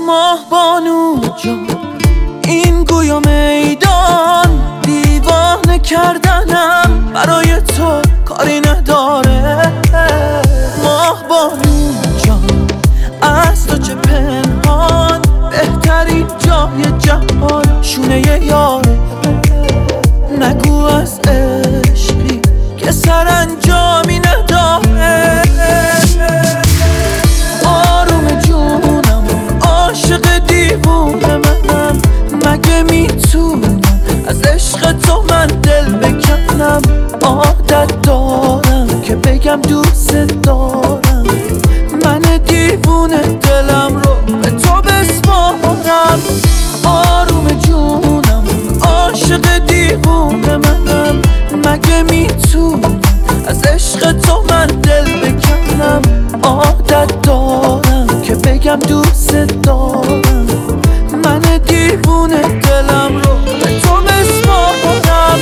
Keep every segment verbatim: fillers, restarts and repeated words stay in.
ماه بانو جان، این گویا میدان دیوانه کردنم برای تو کاری نداره. ماه بانو جان، از تو چه پنهان، بهترین جای جهان شونه یاره. نگو از عشقی که سرانجامی نداره. آروم جونم، عاشق دیوونه منم، مگه میتونم از عشق تو من دل بکنم؟ عادت دارم که بگم دوست دارم، من دیوونه دلم رو به تو بسپارم. آروم جونم، عاشق دیوونه منم، مگه میتونم از عشق تو من دل بکنم؟ عادت دارم که بگم دوست دارم، من دیوونه دلم رو به تو بسپارم.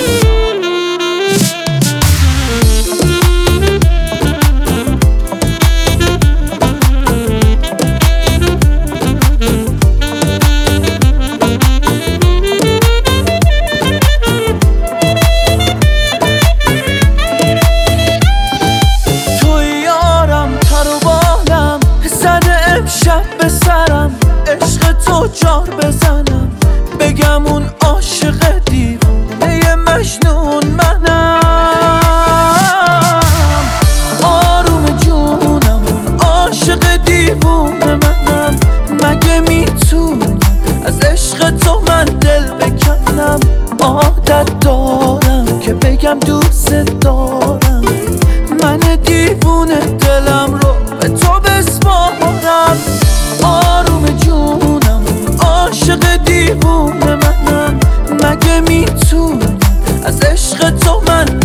شب به سرم عشق تو جار بزنم، بگم اون عاشق دیوونه مجنون منم. آروم جونم، عاشق دیوونه منم، مگه میتونم از عشق تو من دل بکنم؟ عادت دارم که بگم دوست دارم، من دیوونه دلم رو به تو بسپارم. آروم جونم، عاشق دیوونه منم، مگه میتونم از عشق تو من